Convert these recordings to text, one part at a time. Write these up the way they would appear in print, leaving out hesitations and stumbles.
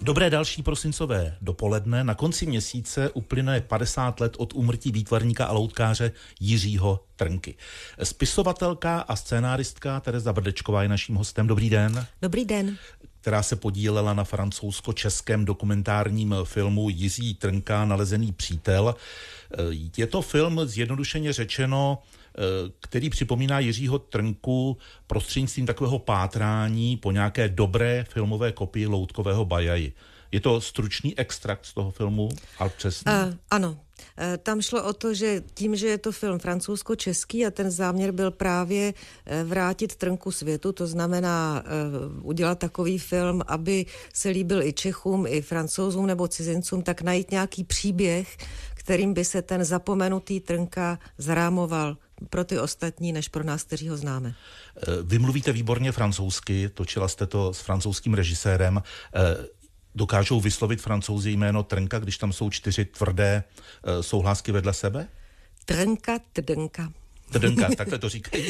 Dobré další prosincové dopoledne. Na konci měsíce uplyne 50 let od úmrtí výtvarníka a loutkáře Jiřího Trnky. Spisovatelka a scénáristka Tereza Brdečková je naším hostem. Dobrý den. Dobrý den. Která se podílela na francouzsko-českém dokumentárním filmu Jiří Trnka Nalezený přítel. Je to film, zjednodušeně řečeno, který připomíná Jiřího Trnku prostřednictvím takového pátrání po nějaké dobré filmové kopii loutkového Bajaji. Je to stručný extrakt z toho filmu, ale přesně? Ano. Tam šlo o to, že tím, že je to film francouzsko-český a ten záměr byl právě vrátit Trnku světu, to znamená udělat takový film, aby se líbil i Čechům, i Francouzům nebo cizincům, tak najít nějaký příběh, kterým by se ten zapomenutý Trnka zarámoval pro ty ostatní, než pro nás, kteří ho známe. Vy mluvíte výborně francouzsky, točila jste to s francouzským režisérem. Dokážou vyslovit Francouzi jméno Trnka, když tam jsou 4 tvrdé souhlásky vedle sebe? Trnka, tdnka. Tdnka, takhle to říkají.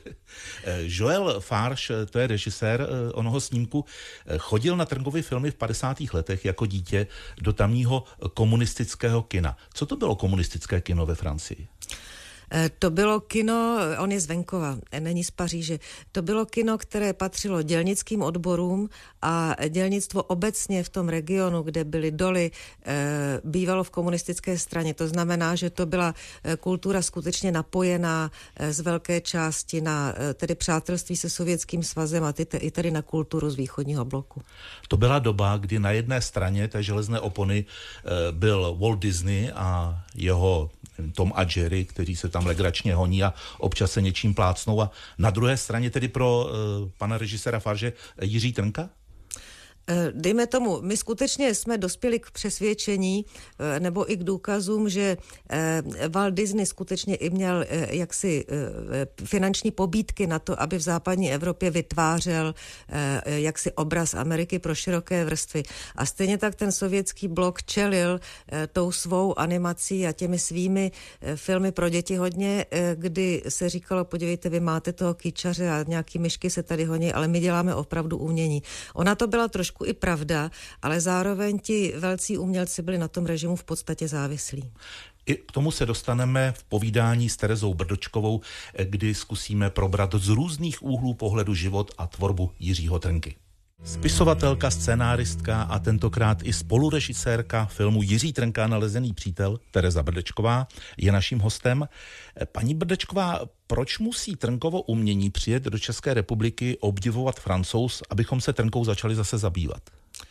Joel Farge, to je režisér onoho snímku, chodil na Trnkovy filmy v 50. letech jako dítě do tamního komunistického kina. Co to bylo komunistické kino ve Francii? To bylo kino, on je z venkova, není z Paříže, to bylo kino, které patřilo dělnickým odborům a dělnictvo obecně v tom regionu, kde byly doly, bývalo v komunistické straně. To znamená, že to byla kultura skutečně napojená z velké části na tedy přátelství se Sovětským svazem a i tedy na kulturu z východního bloku. To byla doba, kdy na jedné straně té železné opony byl Walt Disney a jeho Tom a Jerry, kteří se tam legračně honí a občas se něčím plácnou, a na druhé straně tedy pro pana režiséra Farge Jiří Trnka? Dejme tomu, my skutečně jsme dospěli k přesvědčení nebo i k důkazům, že Walt Disney skutečně i měl jaksi finanční pobídky na to, aby v západní Evropě vytvářel jaksi obraz Ameriky pro široké vrstvy. A stejně tak ten sovětský blok čelil tou svou animací a těmi svými filmy pro děti hodně, kdy se říkalo, podívejte, vy máte toho kýčaře a nějaký myšky se tady honí, ale my děláme opravdu umění. Ona to byla trošku i pravda, ale zároveň ti velcí umělci byli na tom režimu v podstatě závislí. I k tomu se dostaneme v povídání s Terezou Brdečkovou, kdy zkusíme probrat z různých úhlů pohledu život a tvorbu Jiřího Trnky. Spisovatelka, scénáristka a tentokrát i spolurežisérka filmu Jiří Trnka Nalezený přítel Tereza Brdečková je naším hostem. Paní Brdečková, proč musí Trnkovo umění přijet do České republiky obdivovat Francouz, abychom se Trnkou začali zase zabývat?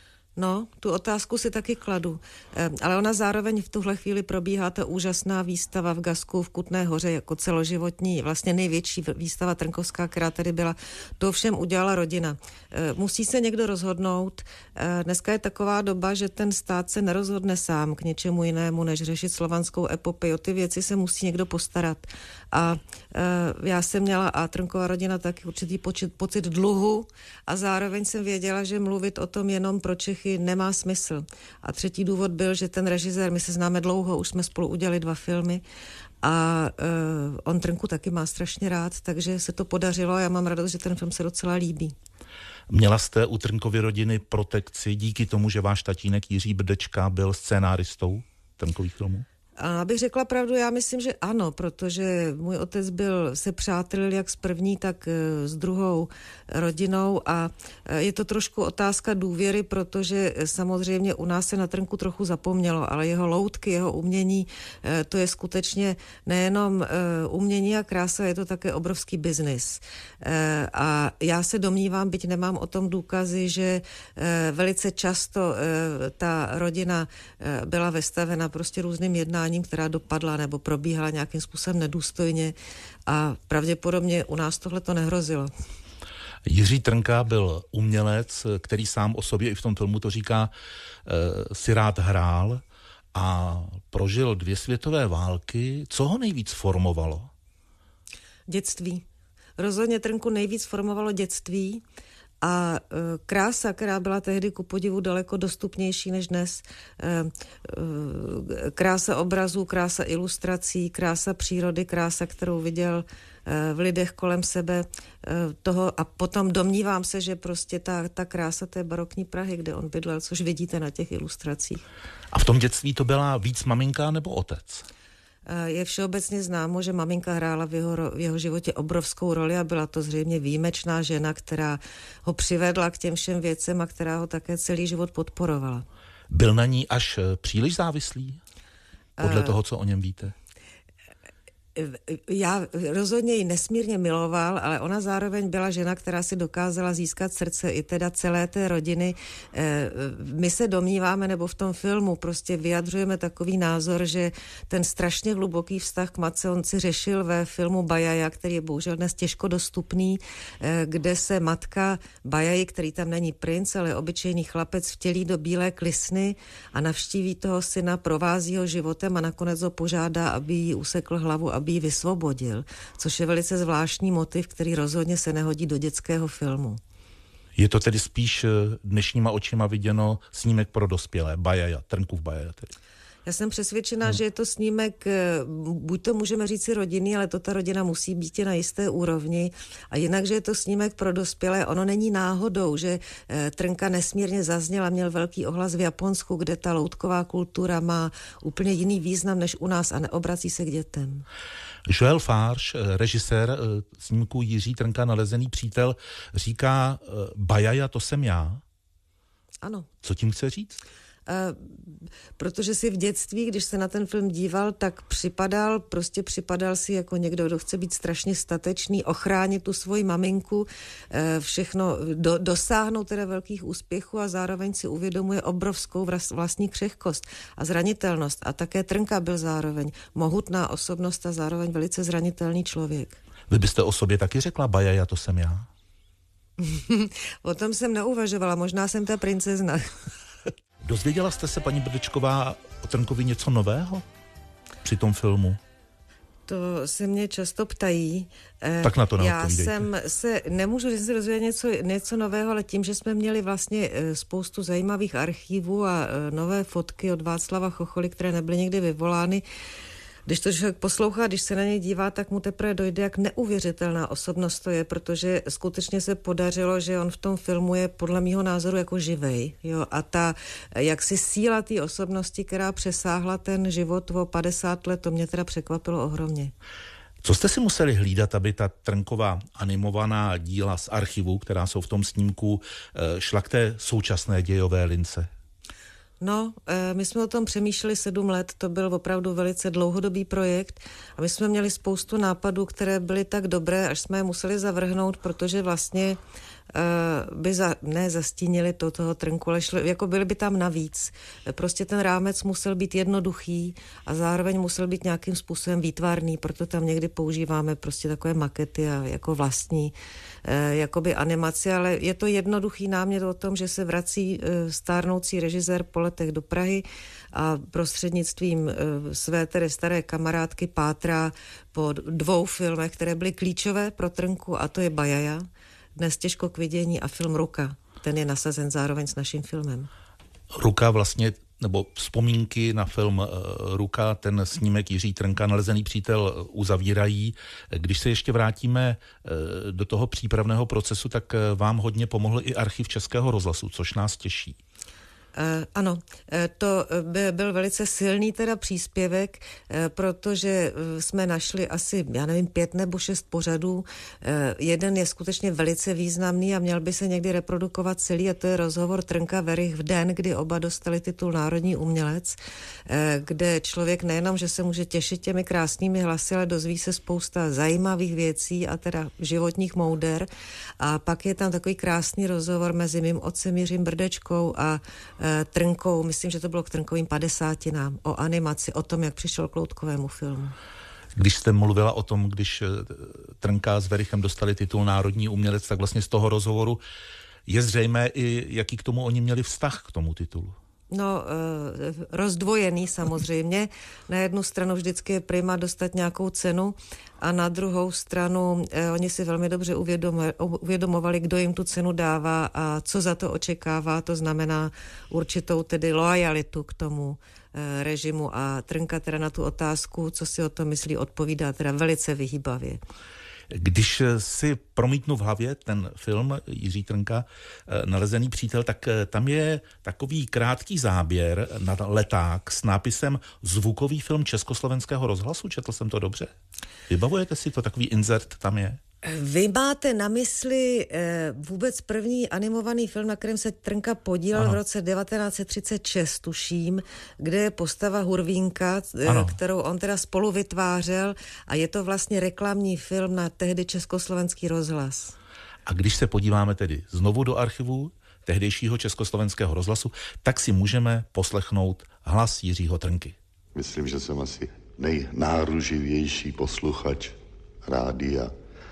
No, tu otázku si taky kladu. Ale ona zároveň v tuhle chvíli probíhá ta úžasná výstava v Gasku v Kutné Hoře jako celoživotní, vlastně největší výstava trnkovská, která tady byla. To všem udělala rodina. Musí se někdo rozhodnout. Dneska je taková doba, že ten stát se nerozhodne sám k něčemu jinému, než řešit slovanskou epopej. O ty věci se musí někdo postarat. A já jsem měla, a Trnkova rodina taky určitý pocit dluhu, a zároveň jsem věděla, že mluvit o tom jenom pro Čechy nemá smysl. A třetí důvod byl, že ten režisér, my se známe dlouho, už jsme spolu udělali 2 filmy a on Trnku taky má strašně rád, takže se to podařilo a já mám radost, že ten film se docela líbí. Měla jste u Trnkovy rodiny protekci díky tomu, že váš tatínek Jiří Brdečka byl scénáristou Trnkových filmů? A abych řekla pravdu, já myslím, že ano, protože můj otec se přátelil jak s první, tak s druhou rodinou a je to trošku otázka důvěry, protože samozřejmě u nás se na Trnku trochu zapomnělo, ale jeho loutky, jeho umění, to je skutečně nejenom umění a krása, je to také obrovský biznis. A já se domnívám, byť nemám o tom důkazy, že velice často ta rodina byla vystavena prostě různým jednáním, která dopadla nebo probíhala nějakým způsobem nedůstojně a pravděpodobně u nás tohle to nehrozilo. Jiří Trnka byl umělec, který sám o sobě i v tom filmu to říká, si rád hrál a prožil 2 světové války. Co ho nejvíc formovalo? Dětství. Rozhodně Trnku nejvíc formovalo dětství A krása, která byla tehdy ku podivu daleko dostupnější než dnes, krása obrazů, krása ilustrací, krása přírody, krása, kterou viděl v lidech kolem sebe, toho, a potom domnívám se, že prostě ta krása té barokní Prahy, kde on bydlel, což vidíte na těch ilustracích. A v tom dětství to byla víc maminka nebo otec? Je všeobecně známo, že maminka hrála v jeho životě obrovskou roli a byla to zřejmě výjimečná žena, která ho přivedla k těm všem věcem a která ho také celý život podporovala. Byl na ní až příliš závislý? Podle toho, co o něm víte? Já rozhodně ji nesmírně miloval, ale ona zároveň byla žena, která si dokázala získat srdce i teda celé té rodiny. My se domníváme, nebo v tom filmu prostě vyjadřujeme takový názor, že ten strašně hluboký vztah k matce on si řešil ve filmu Bajaja, který je bohužel dnes těžko dostupný, kde se matka Bajaji, který tam není princ, ale obyčejný chlapec, vtělí do bílé klisny a navštíví toho syna, provází ho životem a nakonec ho požádá, aby jí usekl hlavu, aby ji vysvobodil, což je velice zvláštní motiv, který rozhodně se nehodí do dětského filmu. Je to tedy spíš dnešníma očima viděno snímek pro dospělé, Bajaja, Trnkův Bajaja tedy. Já jsem přesvědčená, že je to snímek, buď to můžeme říci rodinný, ale to ta rodina musí být na jisté úrovni. A jinak, že je to snímek pro dospělé, ono není náhodou, že Trnka nesmírně zazněl a měl velký ohlas v Japonsku, kde ta loutková kultura má úplně jiný význam než u nás a neobrací se k dětem. Joel Farge, režisér snímku Jiří Trnka Nalezený přítel, říká Bajaja, to jsem já. Ano. Co tím chce říct? Protože si v dětství, když se na ten film díval, tak připadal si jako někdo, kdo chce být strašně statečný, ochránit tu svoji maminku, všechno, dosáhnout teda velkých úspěchů a zároveň si uvědomuje obrovskou vlastní křehkost a zranitelnost. A také Trnka byl zároveň mohutná osobnost a zároveň velice zranitelný člověk. Vy byste o sobě taky řekla Bajaja, to jsem já? O tom jsem neuvažovala, možná jsem ta princezna. Dozvěděla jste se, paní Brdečková, o Trnkovi něco nového při tom filmu? To se mě často ptají. Tak na to neodpovídejte. Nemůžu říct, že se dozvědět něco nového, ale tím, že jsme měli vlastně spoustu zajímavých archívů a nové fotky od Václava Chocholy, které nebyly někdy vyvolány, když to člověk poslouchá, když se na něj dívá, tak mu teprve dojde, jak neuvěřitelná osobnost to je, protože skutečně se podařilo, že on v tom filmu je podle mýho názoru jako živej. Jo? A ta jaksi síla té osobnosti, která přesáhla ten život o 50 let, to mě teda překvapilo ohromně. Co jste si museli hlídat, aby ta Trnková animovaná díla z archivu, která jsou v tom snímku, šla k té současné dějové lince? No, my jsme o tom přemýšleli 7 let, to byl opravdu velice dlouhodobý projekt a my jsme měli spoustu nápadů, které byly tak dobré, až jsme je museli zavrhnout, protože vlastně by zastínili toho Trnku, ale jako byly by tam navíc. Prostě ten rámec musel být jednoduchý a zároveň musel být nějakým způsobem výtvarný, proto tam někdy používáme prostě takové makety a jako vlastní jakoby animaci, ale je to jednoduchý námět o tom, že se vrací stárnoucí režisér po letech do Prahy a prostřednictvím své tedy staré kamarádky pátrá po 2 filmech, které byly klíčové pro Trnku, a to je Bajaja, dnes těžko k vidění, a film Ruka. Ten je nasazen zároveň s naším filmem. Ruka vlastně, nebo vzpomínky na film Ruka, ten snímek Jiří Trnka Nalezený přítel uzavírají. Když se ještě vrátíme do toho přípravného procesu, tak vám hodně pomohl i archiv Českého rozhlasu, což nás těší. Ano, to byl velice silný teda příspěvek, protože jsme našli asi, 5 nebo 6 pořadů. Jeden je skutečně velice významný a měl by se někdy reprodukovat celý, a to je rozhovor Trnka Werich v den, kdy oba dostali titul Národní umělec, kde člověk nejenom, že se může těšit těmi krásnými hlasy, ale dozví se spousta zajímavých věcí a teda životních mouder. A pak je tam takový krásný rozhovor mezi mým otcem Jiřím Brdečkou a Trnkou, myslím, že to bylo k Trnkovým 50, o animaci, o tom, jak přišel k loutkovému filmu. Když jste mluvila o tom, když Trnka s Werichem dostali titul Národní umělec, tak vlastně z toho rozhovoru je zřejmé i, jaký k tomu oni měli vztah, k tomu titulu. No, rozdvojený samozřejmě. Na jednu stranu vždycky je prima dostat nějakou cenu a na druhou stranu oni si velmi dobře uvědomovali, kdo jim tu cenu dává a co za to očekává. To znamená určitou tedy loajalitu k tomu režimu a Trnka teda na tu otázku, co si o tom myslí, odpovídá teda velice vyhýbavě. Když si promítnu v hlavě ten film Jiří Trnka Nalezený přítel, tak tam je takový krátký záběr na leták s nápisem Zvukový film Československého rozhlasu. Četl jsem to dobře? Vybavujete si to? Takový insert tam je? Vy máte na mysli vůbec první animovaný film, na kterém se Trnka podílel v roce 1936, tuším, kde je postava Hurvínka, kterou on teda spolu vytvářel a je to vlastně reklamní film na tehdy Československý rozhlas. A když se podíváme tedy znovu do archivu tehdejšího Československého rozhlasu, tak si můžeme poslechnout hlas Jiřího Trnky. Myslím, že jsem asi nejnáruživější posluchač rádia.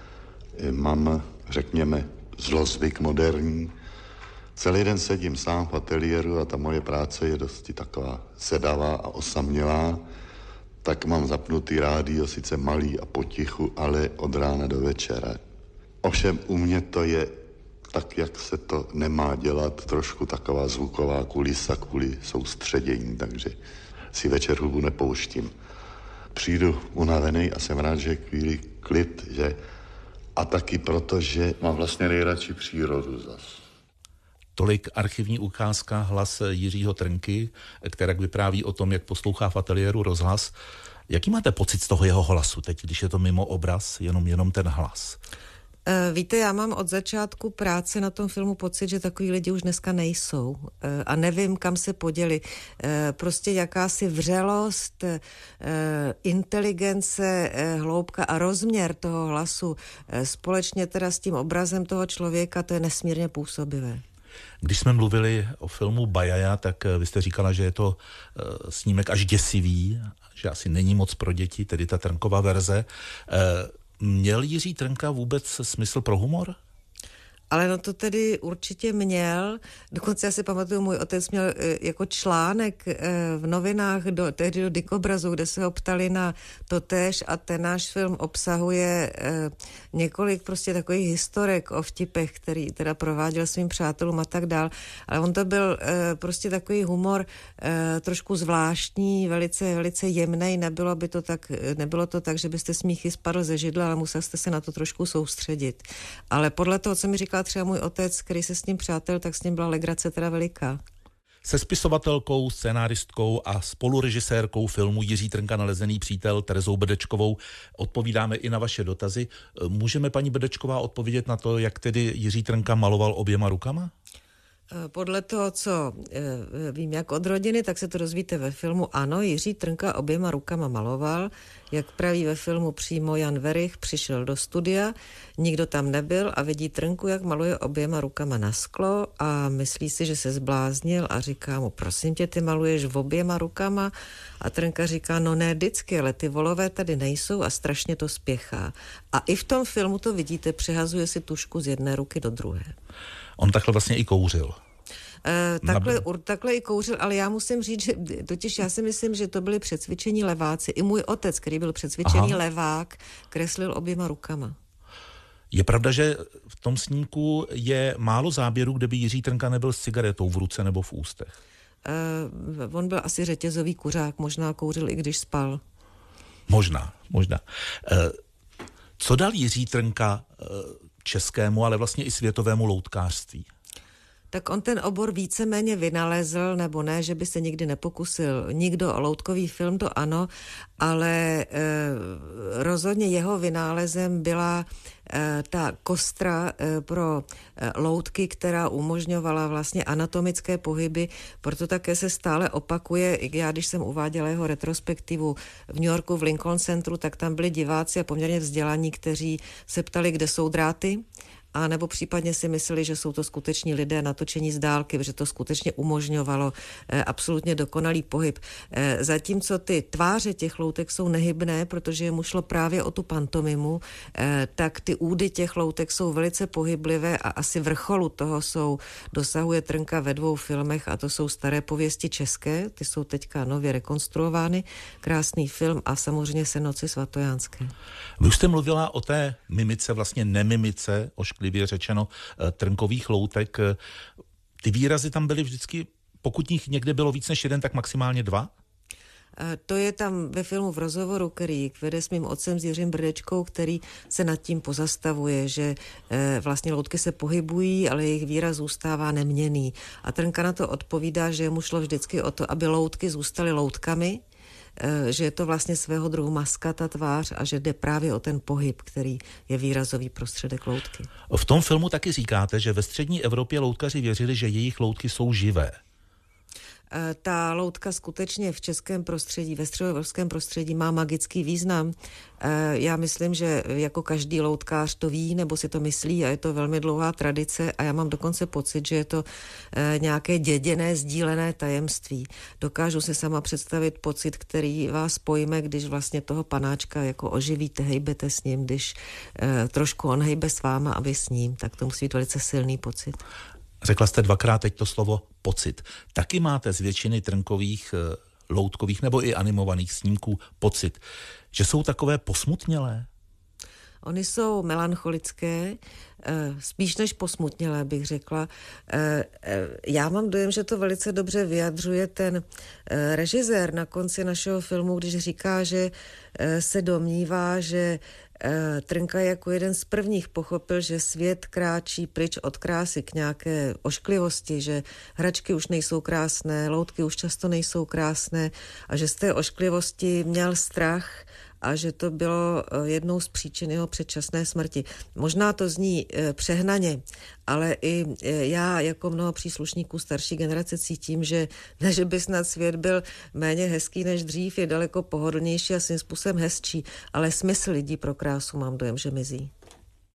Mám, řekněme, zlozvyk moderní. Celý den sedím sám v ateliéru a ta moje práce je dosti taková sedavá a osamělá. Tak mám zapnutý rádio, sice malý a potichu, ale od rána do večera. Ovšem u mě to je tak, jak se to nemá dělat, trošku taková zvuková kulisa kvůli soustředění, takže si večer hubu nepouštím. Přijdu unavený a jsem rád, že je chvíli klid, že a taky proto, že mám vlastně nejradši přírodu zas. Tolik archivní ukázka hlas Jiřího Trnky, která vypráví o tom, jak poslouchá v ateliéru rozhlas. Jaký máte pocit z toho jeho hlasu teď, když je to mimo obraz, jenom ten hlas? Víte, já mám od začátku práce na tom filmu pocit, že takový lidi už dneska nejsou a nevím, kam se poděli. Prostě jakási vřelost, inteligence, hloubka a rozměr toho hlasu společně teda s tím obrazem toho člověka, to je nesmírně působivé. Když jsme mluvili o filmu Bajaja, tak vy jste říkala, že je to snímek až děsivý, že asi není moc pro děti, tedy ta Trnkova verze. Měl Jiří Trnka vůbec smysl pro humor? Ale no to tedy určitě měl. Dokonce já si pamatuju, můj otec měl jako článek v novinách tehdy do Dikobrazu, kde se ho ptali na totéž a ten náš film obsahuje několik prostě takových historek o vtipech, který teda prováděl svým přátelům a tak dál. Ale on to byl prostě takový humor trošku zvláštní, velice, velice jemnej. Nebylo to tak, že byste smíchy spadl ze židla, ale musel jste se na to trošku soustředit. Ale podle toho, co mi říkal třeba můj otec, který se s ním přátel, tak s ním byla legrace teda veliká. Se spisovatelkou, scénáristkou a spolurežisérkou filmu Jiří Trnka Nalezený přítel Terezou Brdečkovou odpovídáme i na vaše dotazy. Můžeme, paní Brdečková, odpovědět na to, jak tedy Jiří Trnka maloval oběma rukama? Podle toho, co vím jak od rodiny, tak se to dozvíte ve filmu. Ano, Jiří Trnka oběma rukama maloval. Jak praví ve filmu přímo Jan Werich, přišel do studia, nikdo tam nebyl a vidí Trnku, jak maluje oběma rukama na sklo a myslí si, že se zbláznil a říká mu, prosím tě, ty maluješ oběma rukama? A Trnka říká, no ne vždycky, ale ty volové tady nejsou a strašně to spěchá. A i v tom filmu to vidíte, přehazuje si tušku z jedné ruky do druhé. On takhle vlastně i kouřil. Takhle i kouřil, ale já musím říct, že totiž já si myslím, že to byli přecvičení leváci. I můj otec, který byl přecvičený levák, kreslil oběma rukama. Je pravda, že v tom snímku je málo záběrů, kde by Jiří Trnka nebyl s cigaretou v ruce nebo v ústech. On byl asi řetězový kuřák, možná kouřil i když spal. Možná. Co dal Jiří Trnka českému, ale vlastně i světovému loutkářství? Tak on ten obor víceméně vynalezl, nebo ne, že by se nikdy nepokusil nikdo o loutkový film, to ano, ale rozhodně jeho vynálezem byla ta kostra pro loutky, která umožňovala vlastně anatomické pohyby, proto také se stále opakuje. Já, když jsem uváděla jeho retrospektivu v New Yorku v Lincoln Centru, tak tam byli diváci a poměrně vzdělaní, kteří se ptali, kde jsou dráty. a nebo případně si mysleli, že jsou to skuteční lidé natočení z dálky, že to skutečně umožňovalo absolutně dokonalý pohyb. Zatímco ty tváře těch loutek jsou nehybné, protože mu šlo právě o tu pantomimu, tak ty údy těch loutek jsou velice pohyblivé a asi vrcholu toho dosahuje Trnka ve 2 filmech a to jsou Staré pověsti české, ty jsou teďka nově rekonstruovány, krásný film a samozřejmě Se noci svatojánské. Vy už jste mluvila o té mimice, vlastně nemimice, ošklivě řečeno, trnkových loutek. Ty výrazy tam byly vždycky, pokud nich někde bylo víc než 1, tak maximálně 2? To je tam ve filmu V rozhovoru, který vede s mým otcem, s Jiřím Brdečkou, který se nad tím pozastavuje, že vlastně loutky se pohybují, ale jejich výraz zůstává neměnný. A Trnka na to odpovídá, že mu šlo vždycky o to, aby loutky zůstaly loutkami, že je to vlastně svého druhu maska, ta tvář, a že jde právě o ten pohyb, který je výrazový prostředek loutky. V tom filmu taky říkáte, že ve střední Evropě loutkaři věřili, že jejich loutky jsou živé. Ta loutka skutečně v českém prostředí, ve středoevropském prostředí má magický význam. Já myslím, že jako každý loutkář to ví nebo si to myslí a je to velmi dlouhá tradice a já mám dokonce pocit, že je to nějaké děděné, sdílené tajemství. Dokážu si sama představit pocit, který vás pojme, když vlastně toho panáčka jako oživíte, hejbete s ním, když trošku on hejbe s váma a vy s ním, tak to musí být velice silný pocit. Řekla jste 2krát teď to slovo pocit. Taky máte z většiny trnkových, loutkových nebo i animovaných snímků pocit, že jsou takové posmutnělé? Ony jsou melancholické, spíš než posmutnělé, bych řekla. Já mám dojem, že to velice dobře vyjadřuje ten režisér na konci našeho filmu, když říká, že se domnívá, že Trnka jako jeden z prvních pochopil, že svět kráčí pryč od krásy k nějaké ošklivosti, že hračky už nejsou krásné, loutky už často nejsou krásné a že z té ošklivosti měl strach a že to bylo jednou z příčin jeho předčasné smrti. Možná to zní přehnaně, ale i já jako mnoho příslušníků starší generace cítím, že ne, že by snad svět byl méně hezký než dřív, je daleko pohodlnější a svým způsobem hezčí, ale smysl lidí pro krásu mám dojem, že mizí.